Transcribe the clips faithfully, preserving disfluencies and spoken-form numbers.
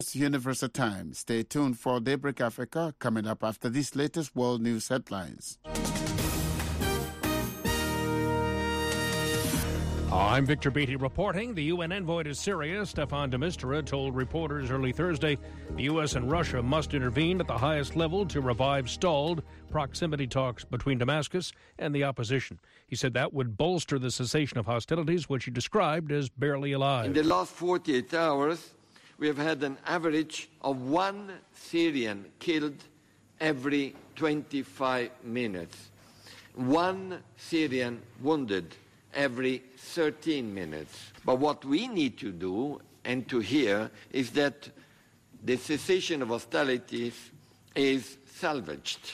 Universal Time. Stay tuned for Daybreak Africa coming up after these latest world news headlines. I'm Victor Beattie reporting. The U N envoy to Syria, Staffan de Mistura, told reporters early Thursday the U S and Russia must intervene at the highest level to revive stalled proximity talks between Damascus and the opposition. He said that would bolster the cessation of hostilities, which he described as barely alive. In the last forty-eight hours, we have had an average of one Syrian killed every twenty-five minutes, one Syrian wounded every thirteen minutes. But what we need to do and to hear is that the cessation of hostilities is salvaged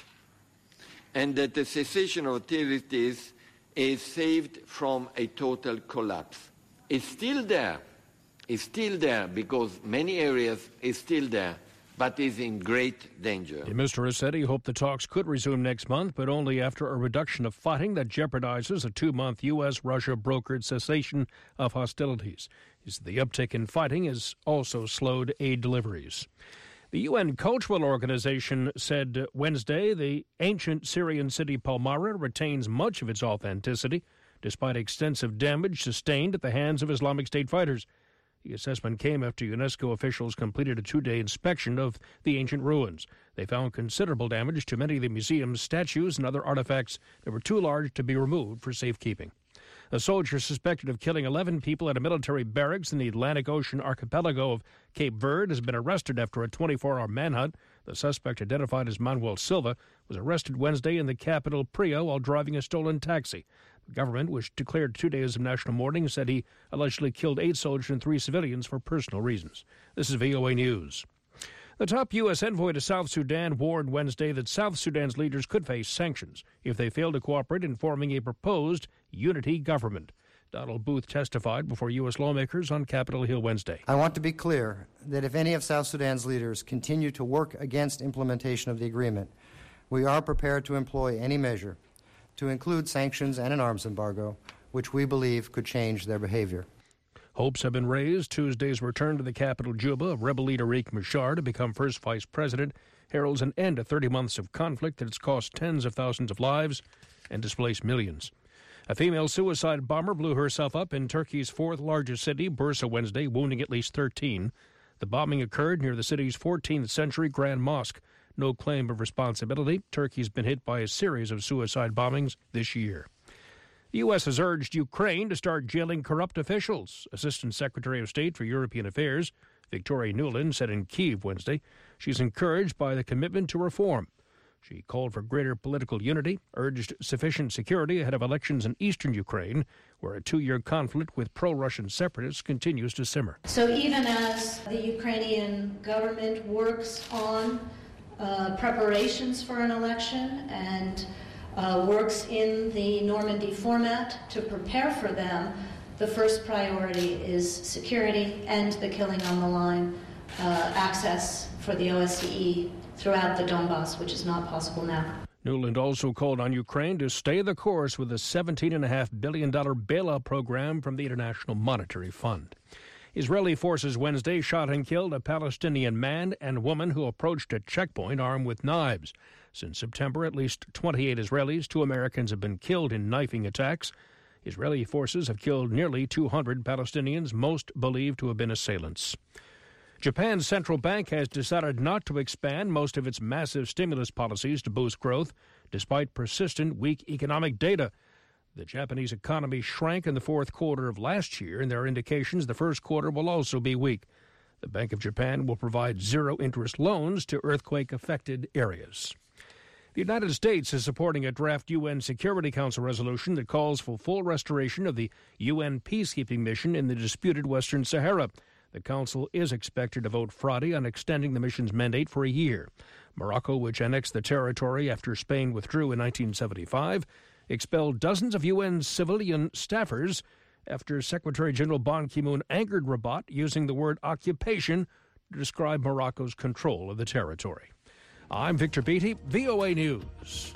and that the cessation of hostilities is saved from a total collapse. It's still there. It's still there because many areas is still there, but is in great danger. De Mistura said he hoped the talks could resume next month, but only after a reduction of fighting that jeopardizes a two-month U S Russia brokered cessation of hostilities. He said the uptick in fighting has also slowed aid deliveries. The U N Cultural Organization said Wednesday the ancient Syrian city Palmyra retains much of its authenticity, despite extensive damage sustained at the hands of Islamic State fighters. The assessment came after UNESCO officials completed a two-day inspection of the ancient ruins. They found considerable damage to many of the museum's statues and other artifacts that were too large to be removed for safekeeping. A soldier suspected of killing eleven people at a military barracks in the Atlantic Ocean archipelago of Cape Verde has been arrested after a twenty-four hour manhunt. The suspect, identified as Manuel Silva, was arrested Wednesday in the capital, Prio, while driving a stolen taxi. The government, which declared two days of national mourning, said he allegedly killed eight soldiers and three civilians for personal reasons. This is V O A News. The top U S envoy to South Sudan warned Wednesday that South Sudan's leaders could face sanctions if they fail to cooperate in forming a proposed unity government. Donald Booth testified before U S lawmakers on Capitol Hill Wednesday. I want to be clear that if any of South Sudan's leaders continue to work against implementation of the agreement, we are prepared to employ any measure, to include sanctions and an arms embargo, which we believe could change their behavior. Hopes have been raised. Tuesday's return to the capital, Juba, of rebel leader Riek Machar to become first vice president heralds an end to thirty months of conflict that has cost tens of thousands of lives and displaced millions. A female suicide bomber blew herself up in Turkey's fourth largest city, Bursa, Wednesday, wounding at least thirteen. The bombing occurred near the city's fourteenth century Grand Mosque. No claim of responsibility. Turkey's been hit by a series of suicide bombings this year. The U S has urged Ukraine to start jailing corrupt officials. Assistant Secretary of State for European Affairs Victoria Nuland said in Kyiv Wednesday she's encouraged by the commitment to reform. She called for greater political unity, urged sufficient security ahead of elections in eastern Ukraine, where a two-year conflict with pro-Russian separatists continues to simmer. So even as the Ukrainian government works on uh, preparations for an election and uh, works in the Normandy format to prepare for them, the first priority is security and the killing on the line, uh, access for the O S C E throughout the Donbass, which is not possible now. Nuland also called on Ukraine to stay the course with the seventeen point five billion dollars bailout program from the International Monetary Fund. Israeli forces Wednesday shot and killed a Palestinian man and woman who approached a checkpoint armed with knives. Since September, at least twenty-eight Israelis, two Americans have been killed in knifing attacks. Israeli forces have killed nearly two hundred Palestinians, most believed to have been assailants. Japan's central bank has decided not to expand most of its massive stimulus policies to boost growth, despite persistent weak economic data. The Japanese economy shrank in the fourth quarter of last year, and there are indications the first quarter will also be weak. The Bank of Japan will provide zero-interest loans to earthquake-affected areas. The United States is supporting a draft U N Security Council resolution that calls for full restoration of the U N peacekeeping mission in the disputed Western Sahara. The Council is expected to vote Friday on extending the mission's mandate for a year. Morocco, which annexed the territory after Spain withdrew in nineteen seventy-five, expelled dozens of U N civilian staffers after Secretary General Ban Ki-moon angered Rabat using the word occupation to describe Morocco's control of the territory. I'm Victor Beattie, V O A News.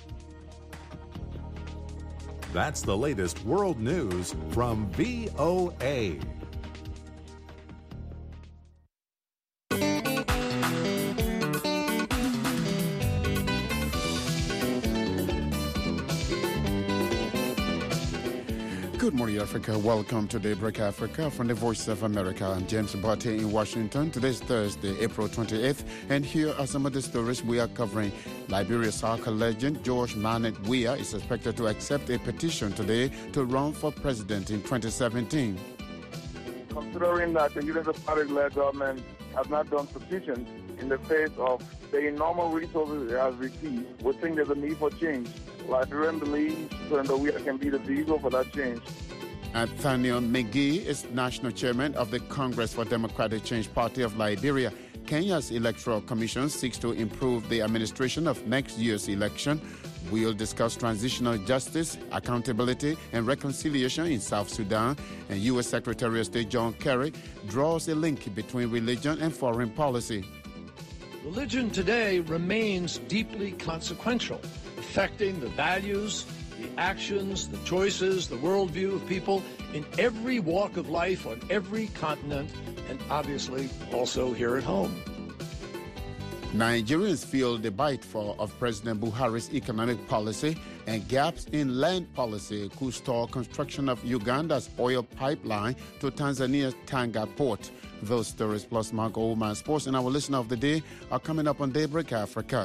That's the latest world news from V O A. Good morning, Africa. Welcome to Daybreak Africa from the Voice of America. I'm James Botte in Washington. Today's Thursday, April twenty-eighth, and here are some of the stories we are covering. Liberia soccer legend George Manett Weah is expected to accept a petition today to run for president in twenty seventeen. Considering that the Unity Party-led government has not done sufficient in the face of the enormous resources it has received, we think there's a need for change. Liberian believes Senator Weah can be the vehicle for that change. Nathaniel McGee is national chairman of the Congress for Democratic Change Party of Liberia. Kenya's Electoral Commission seeks to improve the administration of next year's election. We'll discuss transitional justice, accountability, and reconciliation in South Sudan. And U S Secretary of State John Kerry draws a link between religion and foreign policy. Religion today remains deeply consequential, affecting the values, the actions, the choices, the worldview of people in every walk of life on every continent, and obviously also here at home. Nigerians feel the bite for of President Buhari's economic policy, and gaps in land policy could stall construction of Uganda's oil pipeline to Tanzania's Tanga port. Those stories plus Mark Oldman Sports and our listener of the day are coming up on Daybreak Africa.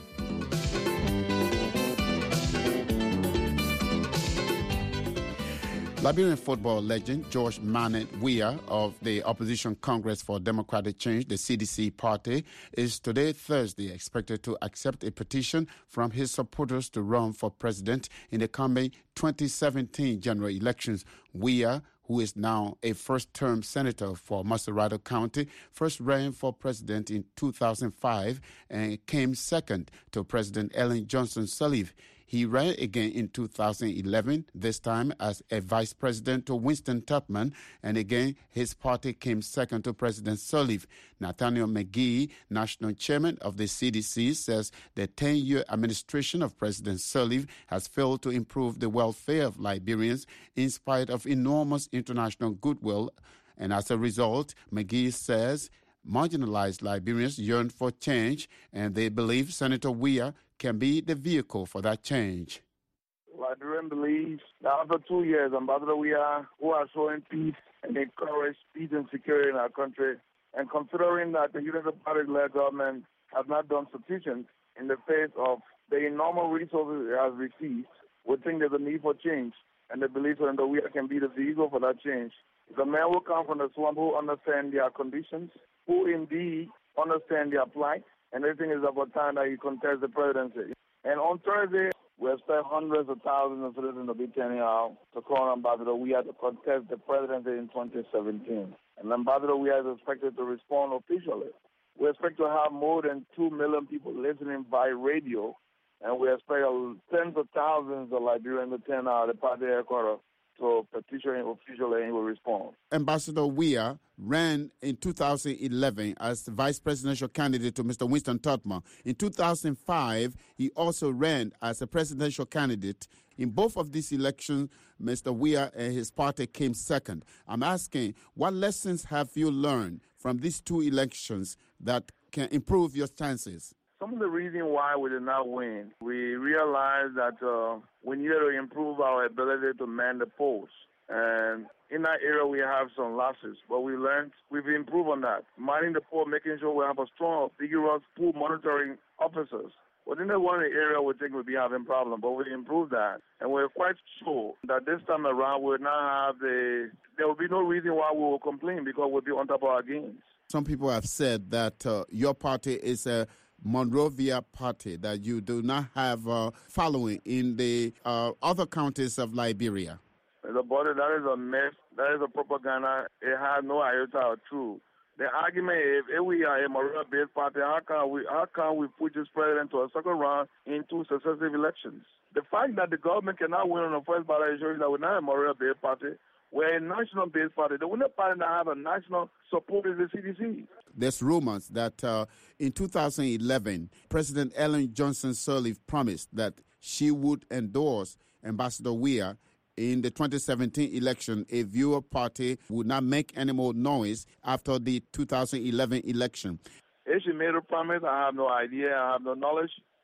Liberian football legend George Manett Weah of the Opposition Congress for Democratic Change, the C D C party, is today, Thursday, expected to accept a petition from his supporters to run for president in the coming twenty seventeen general elections. Weah, who is now a first-term senator for Massarato County, first ran for president in two thousand five and came second to President Ellen Johnson Sirleaf. He ran again in two thousand eleven, this time as a vice president to Winston Tubman, and again his party came second to President Sirleaf. Nathaniel McGee, national chairman of the C D C, says the ten-year administration of President Sirleaf has failed to improve the welfare of Liberians in spite of enormous international goodwill. And as a result, McGee says marginalized Liberians yearn for change, and they believe Senator Weah can be the vehicle for that change. Liberian believes that after two years, Ambassador Weah, who are showing peace and encourage peace and security in our country, and considering that the Unity Party-led government has not done sufficient in the face of the enormous resources it has received, we think there's a need for change, and they believe Senator Weah can be the vehicle for that change. The man will come from the swamp who understand their conditions, who indeed understand their plight, and everything is about time that he contests the presidency. And on Thursday, we expect hundreds of thousands of citizens to be turning out to call Ambassador Weah to contest the presidency in twenty seventeen. And Ambassador Weah is expected to respond officially. We expect to have more than two million people listening by radio, and we expect tens of thousands of Liberians to turn out at the party headquarters to petition him officially, and he will respond. Ambassador Weah ran in two thousand eleven as the vice presidential candidate to Mister Winston Tubman. In two thousand five, he also ran as a presidential candidate. In both of these elections, Mister Weah and his party came second. I'm asking, what lessons have you learned from these two elections that can improve your chances? Some of the reason why we did not win, we realized that uh, we needed to improve our ability to man the polls. And in that area, we have some losses, but we learned, we've improved on that. Manning the poll, making sure we have a strong, vigorous pool monitoring officers. Within the one area we think we'll be having problems, but we improved that. And we're quite sure that this time around we'll not have the, there will be no reason why we will complain because we'll be on top of our games. Some people have said that uh, your party is a Monrovia party, that you do not have a following in the uh, other counties of Liberia. The body, that is a myth. That is a propaganda. It has no iota of truth. The argument is, if we are a Monrovia-based party, how can we how can we put this president to a second round in two successive elections? The fact that the government cannot win on the first ballot is showing that we're not a Monrovia-based party. We're a national-based party. The only party that have a national support is the C D C. There's rumors that uh, in two thousand eleven, President Ellen Johnson Sirleaf promised that she would endorse Ambassador Weah in the twenty seventeen election if your party would not make any more noise after the two thousand eleven election. If she made a promise, I have no idea. I have no knowledge.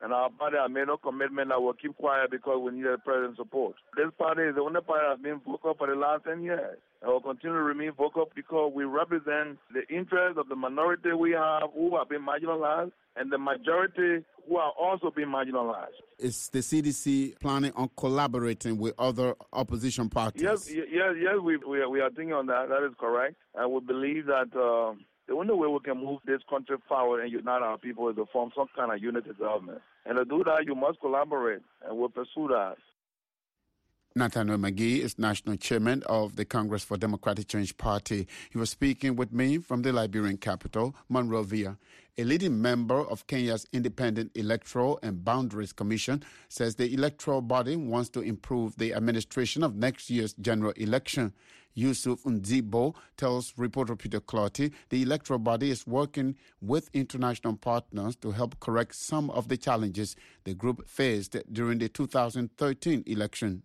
And our party has made no commitment that we'll keep quiet because we need the president's support. This party is the only party that has been vocal for the last ten years. And will continue to remain vocal because we represent the interests of the minority we have who have been marginalized and the majority who are also being marginalized. Is the C D C planning on collaborating with other opposition parties? Yes, yes, yes, we, we, are, we are thinking on that. That is correct. And we believe that uh, the only way we can move this country forward and unite our people is to form some kind of unity government. And to do that, you must collaborate, and we'll pursue that. Nathaniel McGee is national chairman of the Congress for Democratic Change Party. He was speaking with me from the Liberian capital, Monrovia. A leading member of Kenya's Independent Electoral and Boundaries Commission says the electoral body wants to improve the administration of next year's general election. Yusuf Nzibo tells reporter Peter Clotty the electoral body is working with international partners to help correct some of the challenges the group faced during the two thousand thirteen election.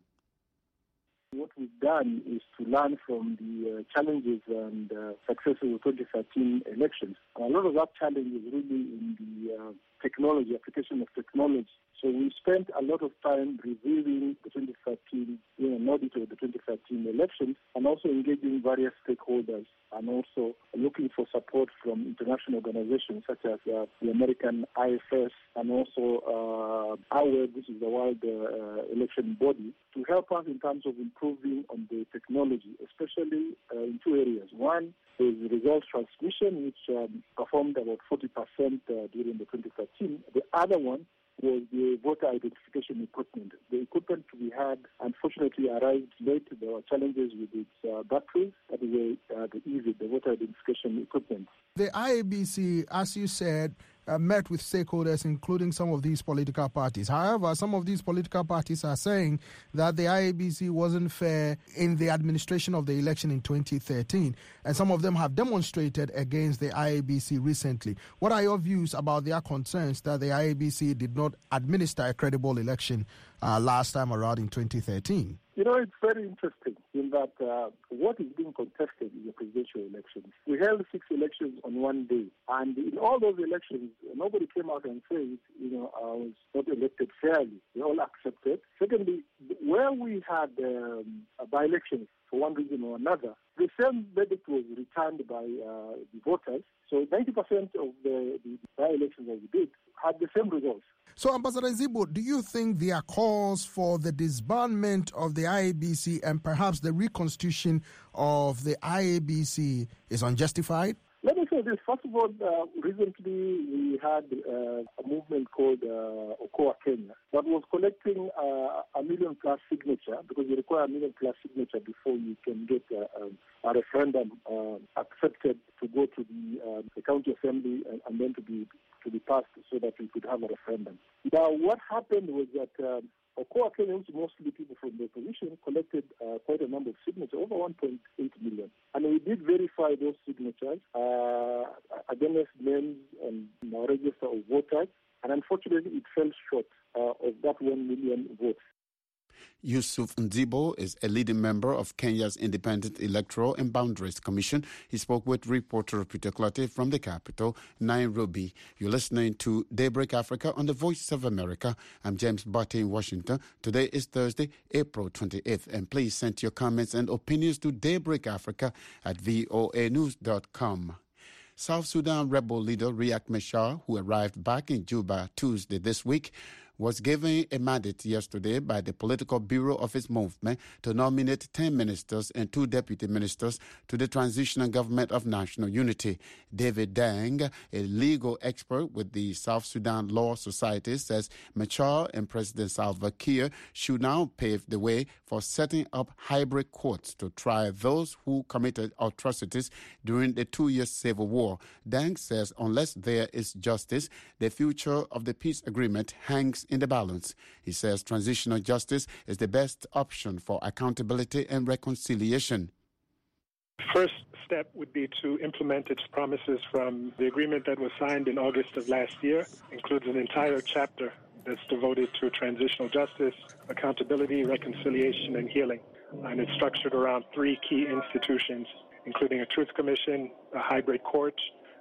What we've done is to learn from the uh, challenges and uh, successes of twenty thirteen elections. And a lot of that challenge is really in the uh, technology, application of technology. So we spent a lot of time reviewing the twenty thirteen, you know, an audit of the twenty thirteen elections, and also engaging various stakeholders, and also looking for support from international organizations such as uh, the American I F S, and also uh, I W E B, which is the World uh, Election Body, to help us in terms of improving on the technology, especially uh, in two areas. One is results transmission, which um, performed about forty percent uh, during the twenty thirteen. The other one was the voter identification equipment. The equipment we had, unfortunately, arrived late. There were challenges with its uh, batteries. That is uh, the E V I, the voter identification equipment. The I A B C, as you said, uh, met with stakeholders, including some of these political parties. However, some of these political parties are saying that the I A B C wasn't fair in the administration of the election in twenty thirteen, and some of them have demonstrated against the I A B C recently. What are your views about their concerns that the I A B C did not administer a credible election uh, last time around in twenty thirteen? You know, it's very interesting in that uh, what is being contested is the presidential elections. We held six elections on one day, and in all those elections, nobody came out and said, you know, I was not elected fairly. They all accepted. Secondly, where we had um, by-elections for one reason or another, the same verdict was returned by uh, the voters. So ninety percent of the, the by-elections that we did had the same results. So, Ambassador Nzibo, do you think there are calls for the disbandment of the I A B C and perhaps the reconstitution of the I A B C is unjustified? Let me say this. First of all, uh, recently we had uh, a movement called uh, Okoa Kenya that was collecting uh, a million plus signature, because you require a million plus signature before you can get uh, um, a referendum uh, accepted to go to the, uh, the county assembly and, and then to be to be passed so that we could have a referendum. Now, what happened was that uh, Okoa Kenya, which mostly people from the opposition, collected uh, quite a number of signatures, over one point eight million. And we did verify those signatures uh, against names and our register of voters. And unfortunately, it fell short uh, of that one million votes. Yusuf Nzibo is a leading member of Kenya's Independent Electoral and Boundaries Commission. He spoke with reporter Peter Clotty from the capital, Nairobi. You're listening to Daybreak Africa on the Voice of America. I'm James Barty in Washington. Today is Thursday, April twenty-eighth. And please send your comments and opinions to Daybreak Africa at V O A news dot com. South Sudan rebel leader Riek Machar, who arrived back in Juba Tuesday this week, was given a mandate yesterday by the political bureau of his movement to nominate ten ministers and two deputy ministers to the transitional government of national unity. David Dang, a legal expert with the South Sudan Law Society, says Machar and President Salva Kiir should now pave the way for setting up hybrid courts to try those who committed atrocities during the two-year civil war. Dang says unless there is justice, the future of the peace agreement hangs in the balance. He says transitional justice is the best option for accountability and reconciliation. The first step would be to implement its promises from the agreement that was signed in August of last year. It includes an entire chapter that's devoted to transitional justice, accountability, reconciliation, and healing. And it's structured around three key institutions, including a truth commission, a hybrid court,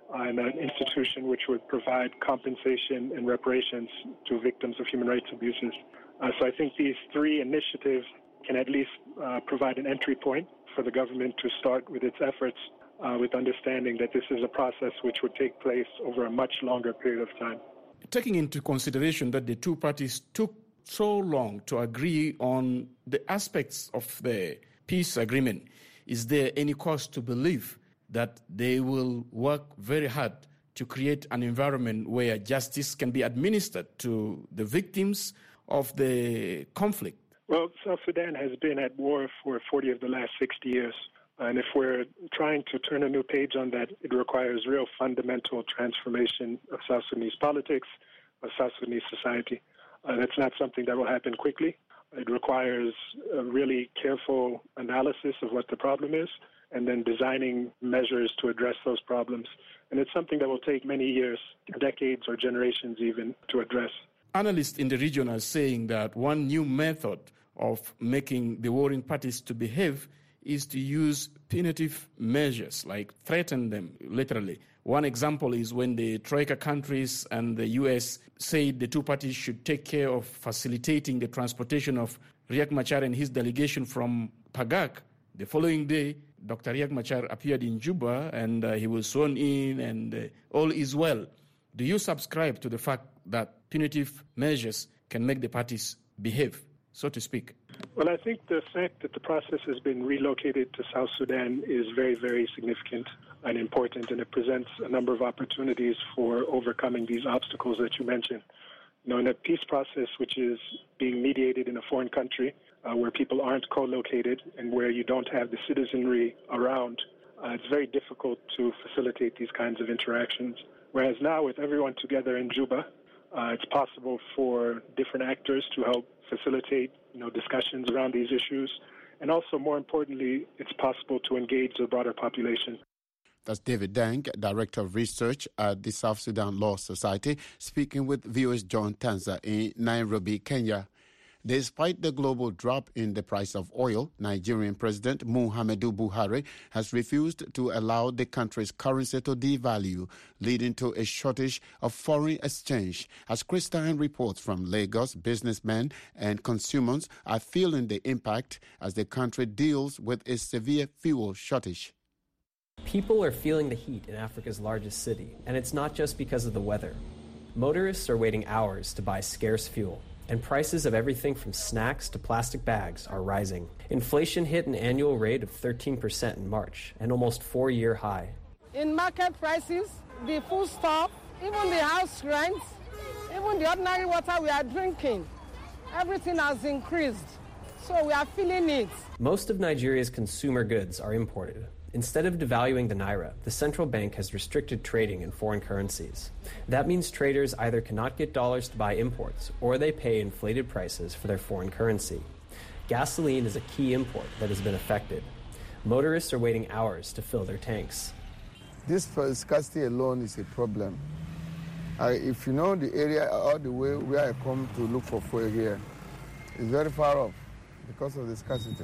and an institution which would provide compensation and reparations to victims of human rights abuses. Uh, so I think these three initiatives can at least uh, provide an entry point for the government to start with its efforts, uh, with understanding that this is a process which would take place over a much longer period of time. Taking into consideration that the two parties took so long to agree on the aspects of the peace agreement, is there any cause to believe that they will work very hard to create an environment where justice can be administered to the victims of the conflict? Well, South Sudan has been at war for forty of the last sixty years. And if we're trying to turn a new page on that, it requires real fundamental transformation of South Sudanese politics, of South Sudanese society. Uh, that's not something that will happen quickly. It requires a really careful analysis of what the problem is and then designing measures to address those problems. And it's something that will take many years, decades or generations even, to address. Analysts in the region are saying that one new method of making the warring parties to behave is to use punitive measures, like threaten them, literally. One example is when the Troika countries and the U S said the two parties should take care of facilitating the transportation of Riek Machar and his delegation from Pagak. The following day, Doctor Riek Machar appeared in Juba and uh, he was sworn in and uh, all is well. Do you subscribe to the fact that punitive measures can make the parties behave, so to speak? Well, I think the fact that the process has been relocated to South Sudan is very, very significant and important, and it presents a number of opportunities for overcoming these obstacles that you mentioned. You know, in a peace process which is being mediated in a foreign country, uh, where people aren't co-located and where you don't have the citizenry around, uh, it's very difficult to facilitate these kinds of interactions. Whereas now, with everyone together in Juba, uh, it's possible for different actors to help facilitate, you know, discussions around these issues. And also, more importantly, it's possible to engage the broader population. That's David Deng, Director of Research at the South Sudan Law Society, speaking with V O A's John Tanza in Nairobi, Kenya. Despite the global drop in the price of oil, Nigerian President Muhammadu Buhari has refused to allow the country's currency to devalue, leading to a shortage of foreign exchange. As Chris Stein reports from Lagos, businessmen and consumers are feeling the impact as the country deals with a severe fuel shortage. People are feeling the heat in Africa's largest city, and it's not just because of the weather. Motorists are waiting hours to buy scarce fuel, and prices of everything from snacks to plastic bags are rising. Inflation hit an annual rate of thirteen percent in March, an almost four-year high. In market prices, the food stuff, even the house rents, even the ordinary water we are drinking, everything has increased. So we are feeling it. Most of Nigeria's consumer goods are imported. Instead of devaluing the naira, the central bank has restricted trading in foreign currencies. That means traders either cannot get dollars to buy imports, or they pay inflated prices for their foreign currency. Gasoline is a key import that has been affected. Motorists are waiting hours to fill their tanks. This scarcity alone is a problem. Uh, if you know the area, all the way where I come to look for fuel here, it's very far off because of the scarcity.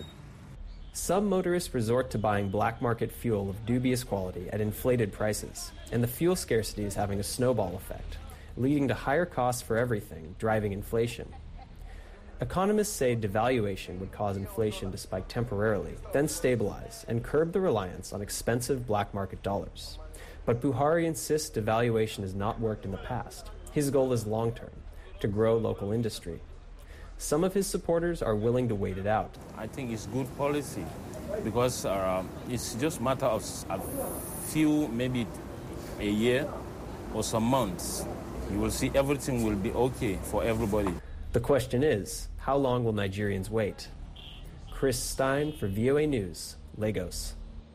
Some motorists resort to buying black market fuel of dubious quality at inflated prices, and the fuel scarcity is having a snowball effect, leading to higher costs for everything, driving inflation. Economists say devaluation would cause inflation to spike temporarily, then stabilize, and curb the reliance on expensive black market dollars. But Buhari insists devaluation has not worked in the past. His goal is long-term, to grow local industry. Some of his supporters are willing to wait it out. I think it's good policy because uh, it's just a matter of a few, maybe a year or some months. You will see everything will be okay for everybody. The question is, how long will Nigerians wait? Chris Stein for V O A News, Lagos.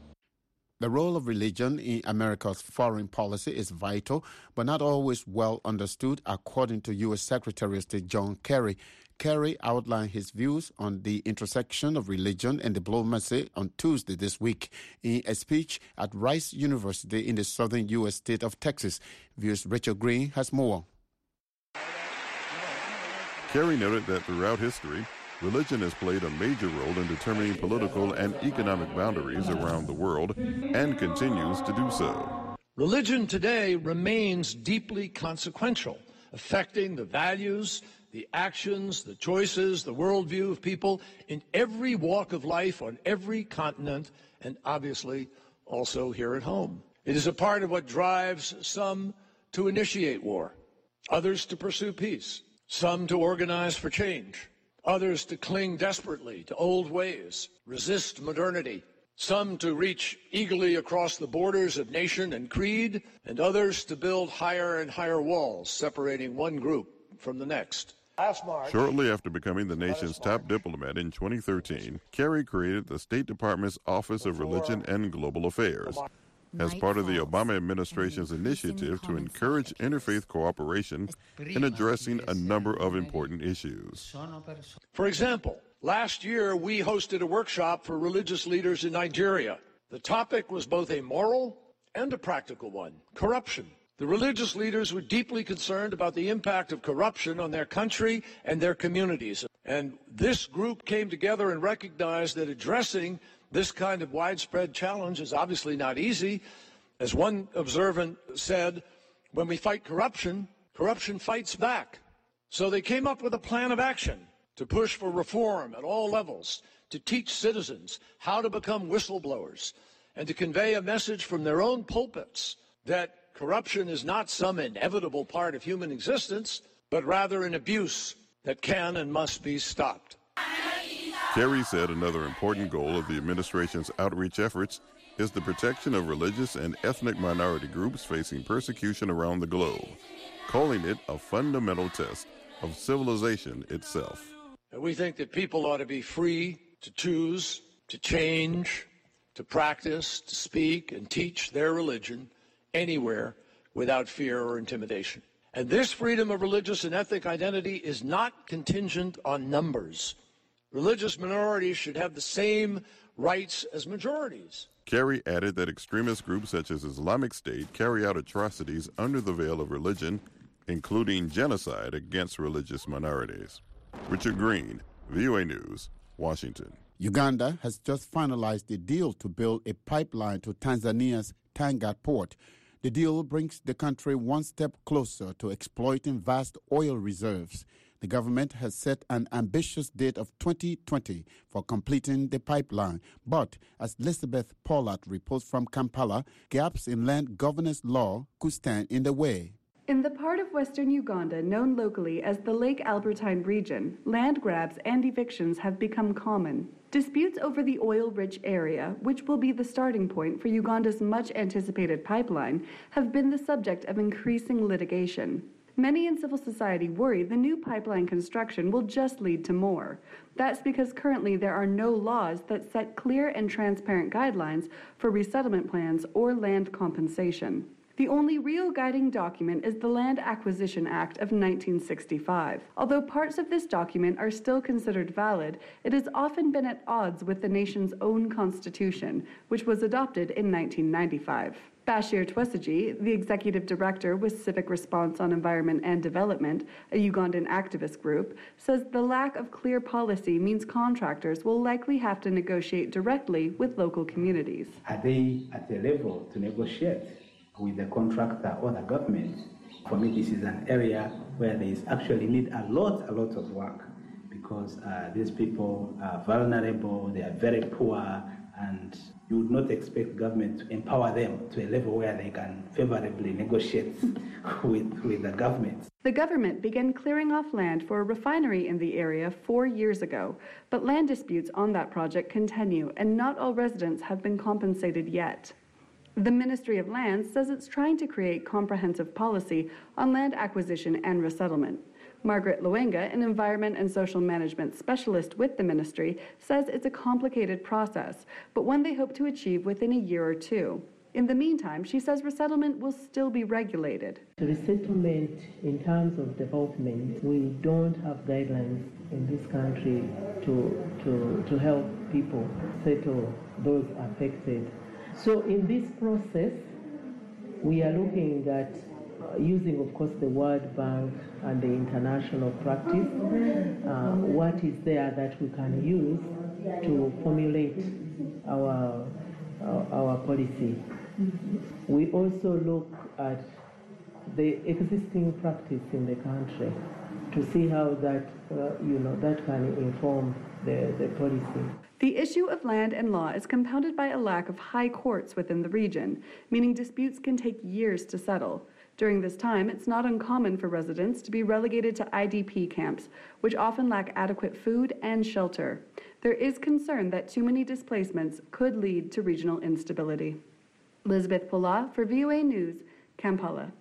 The role of religion in America's foreign policy is vital, but not always well understood, according to U S Secretary of State John Kerry. Kerry outlined his views on the intersection of religion and diplomacy on Tuesday this week in a speech at Rice University in the southern U S state of Texas. Views Rachel Green has more. Kerry noted that throughout history, religion has played a major role in determining political and economic boundaries around the world and continues to do so. Religion today remains deeply consequential, affecting the values, the actions, the choices, the worldview of people in every walk of life on every continent, and obviously also here at home. It is a part of what drives some to initiate war, others to pursue peace, some to organize for change, others to cling desperately to old ways, resist modernity, some to reach eagerly across the borders of nation and creed, and others to build higher and higher walls separating one group from the next. Shortly after becoming the nation's top diplomat in twenty thirteen, Kerry created the State Department's Office of Religion and Global Affairs as part of the Obama administration's initiative to encourage interfaith cooperation in addressing a number of important issues. For example, last year we hosted a workshop for religious leaders in Nigeria. The topic was both a moral and a practical one: corruption. The religious leaders were deeply concerned about the impact of corruption on their country and their communities. And this group came together and recognized that addressing this kind of widespread challenge is obviously not easy. As one observant said, when we fight corruption, corruption fights back. So they came up with a plan of action to push for reform at all levels, to teach citizens how to become whistleblowers, and to convey a message from their own pulpits that corruption is not some inevitable part of human existence, but rather an abuse that can and must be stopped. Kerry said another important goal of the administration's outreach efforts is the protection of religious and ethnic minority groups facing persecution around the globe, calling it a fundamental test of civilization itself. We think that people ought to be free to choose, to change, to practice, to speak, and teach their religion anywhere without fear or intimidation. And this freedom of religious and ethnic identity is not contingent on numbers. Religious minorities should have the same rights as majorities. Kerry added that extremist groups such as Islamic State carry out atrocities under the veil of religion, including genocide against religious minorities. Richard Green, V O A News, Washington. Uganda has just finalized a deal to build a pipeline to Tanzania's Tanga port. The deal brings the country one step closer to exploiting vast oil reserves. The government has set an ambitious date of twenty twenty for completing the pipeline. But, as Elizabeth Pollard reports from Kampala, gaps in land governance law could stand in the way. In the part of western Uganda known locally as the Lake Albertine region, land grabs and evictions have become common. Disputes over the oil-rich area, which will be the starting point for Uganda's much-anticipated pipeline, have been the subject of increasing litigation. Many in civil society worry the new pipeline construction will just lead to more. That's because currently there are no laws that set clear and transparent guidelines for resettlement plans or land compensation. The only real guiding document is the Land Acquisition Act of nineteen sixty-five. Although parts of this document are still considered valid, it has often been at odds with the nation's own constitution, which was adopted in nineteen ninety-five. Bashir Twesigye, the executive director with Civic Response on Environment and Development, a Ugandan activist group, says the lack of clear policy means contractors will likely have to negotiate directly with local communities. Are they at a level to negotiate with the contractor or the government? For me, this is an area where there is actually need a lot, a lot of work, because uh, these people are vulnerable, they are very poor, and you would not expect government to empower them to a level where they can favorably negotiate with, with the government. The government began clearing off land for a refinery in the area four years ago, but land disputes on that project continue, and not all residents have been compensated yet. The Ministry of Lands says it's trying to create comprehensive policy on land acquisition and resettlement. Margaret Luenga, an environment and social management specialist with the ministry, says it's a complicated process, but one they hope to achieve within a year or two. In the meantime, she says resettlement will still be regulated. Resettlement in terms of development, we don't have guidelines in this country to, to, to help people settle those affected. So in this process, we are looking at uh, using, of course, the World Bank and the international practice. Uh, what is there that we can use to formulate our, our, our policy? We also look at the existing practice in the country to see how that, uh, you know, that can inform the, the policy. The issue of land and law is compounded by a lack of high courts within the region, meaning disputes can take years to settle. During this time, it's not uncommon for residents to be relegated to I D P camps, which often lack adequate food and shelter. There is concern that too many displacements could lead to regional instability. Elizabeth Pula for V O A News, Kampala.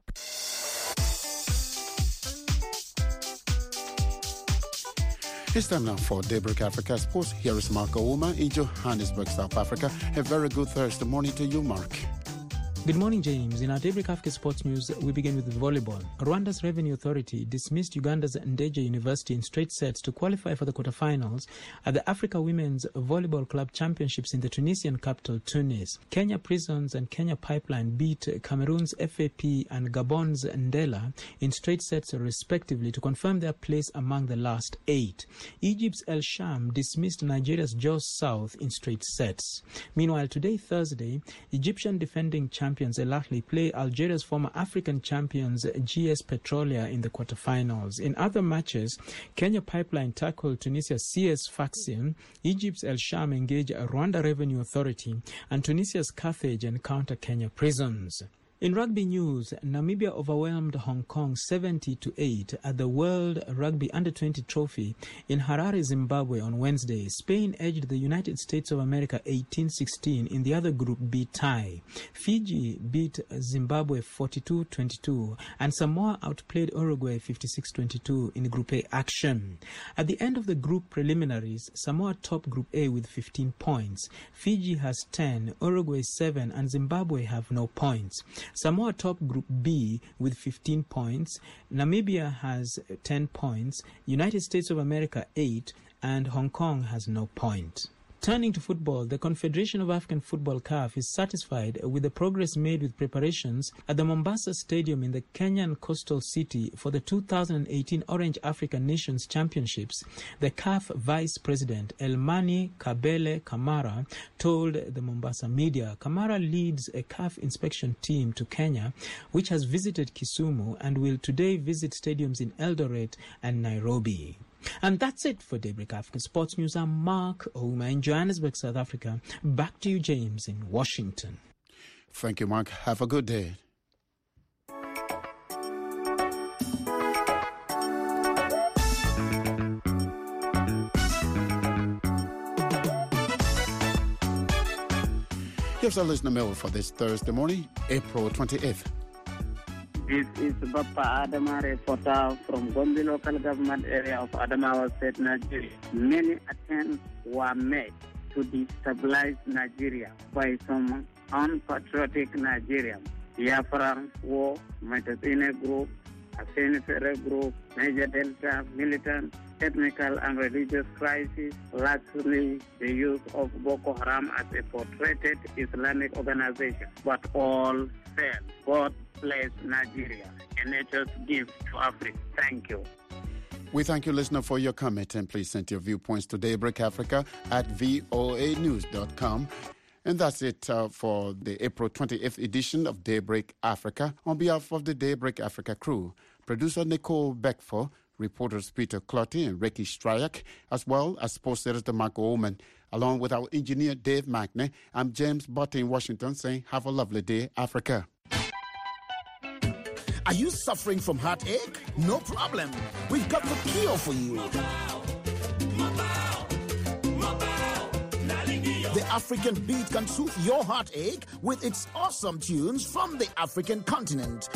It's time now for Daybreak Africa Sports. Here is Mark Ouma in Johannesburg, South Africa. A very good Thursday morning to you, Mark. Good morning, James. In our Daybreak Africa Sports News, we begin with volleyball. Rwanda's Revenue Authority dismissed Uganda's Ndege University in straight sets to qualify for the quarterfinals at the Africa Women's Volleyball Club Championships in the Tunisian capital, Tunis. Kenya Prisons and Kenya Pipeline beat Cameroon's F A P and Gabon's Ndela in straight sets respectively to confirm their place among the last eight. Egypt's El Sham dismissed Nigeria's Jos South in straight sets. Meanwhile, today, Thursday, Egyptian defending champions El Ahly play Algeria's former African champions G S Petrolia in the quarterfinals. In other matches, Kenya Pipeline tackled Tunisia's C S Faxion, Egypt's El Sham engage Rwanda Revenue Authority, and Tunisia's Carthage encounter Kenya Prisons. In rugby news, Namibia overwhelmed Hong Kong seventy to eight at the World Rugby Under twenty Trophy in Harare, Zimbabwe on Wednesday. Spain edged the United States of America eighteen sixteen in the other Group B tie. Fiji beat Zimbabwe forty-two twenty-two and Samoa outplayed Uruguay fifty-six twenty-two in Group A action. At the end of the group preliminaries, Samoa topped Group A with fifteen points. Fiji has ten, Uruguay seven, and Zimbabwe have no points. Samoa top Group B with fifteen points, Namibia has ten points, United States of America eight, and Hong Kong has no point. Turning to football, the Confederation of African Football C A F is satisfied with the progress made with preparations at the Mombasa Stadium in the Kenyan coastal city for the two thousand eighteen Orange African Nations Championships. The C A F Vice President Elmani Kabele Kamara told the Mombasa media. Kamara leads a C A F inspection team to Kenya, which has visited Kisumu and will today visit stadiums in Eldoret and Nairobi. And that's it for Daybreak Africa Sports News. I'm Mark Ouma in Johannesburg, South Africa. Back to you, James, in Washington. Thank you, Mark. Have a good day. Here's our listener mail for this Thursday morning, April twenty-eighth. This is Bappa Adama, reporter from Gombe local government area of Adamawa State, Nigeria. Many attempts were made to destabilize Nigeria by some unpatriotic Nigerians. Biafran War, Matasine Group, Asenifere Group, Niger Delta, militant, ethnical and religious crisis, lastly, the use of Boko Haram as a portrayed Islamic organization. But all failed. God bless Nigeria, a nature's gift to Africa. Thank you. We thank you, listener, for your comment, and please send your viewpoints to Daybreak Africa at voa news dot com. And that's it uh, for the April twenty-eighth edition of Daybreak Africa. On behalf of the Daybreak Africa crew, producer Nicole Beckford, reporters Peter Clotty and Ricky Stryak, as well as sports editor Mark Oman, along with our engineer Dave Mackney, I'm James Butte in Washington saying, have a lovely day, Africa. Are you suffering from heartache? No problem. We've got the cure for you. The African beat can soothe your heartache with its awesome tunes from the African continent.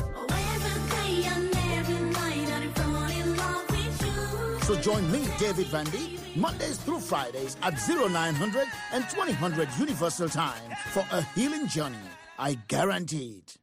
So join me, David Vandy, Mondays through Fridays at oh nine hundred and twenty hundred Universal Time for a healing journey. I guarantee it.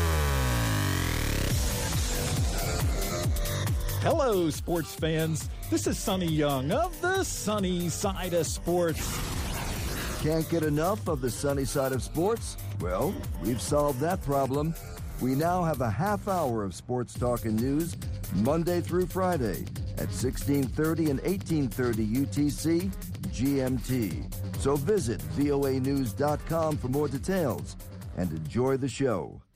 Hello, sports fans. This is Sonny Young of the Sunny Side of Sports. Can't get enough of the sunny side of sports? Well, we've solved that problem. We now have a half hour of sports talk and news Monday through Friday at sixteen thirty and eighteen thirty U T C G M T. So visit voa news dot com for more details. and enjoy the show.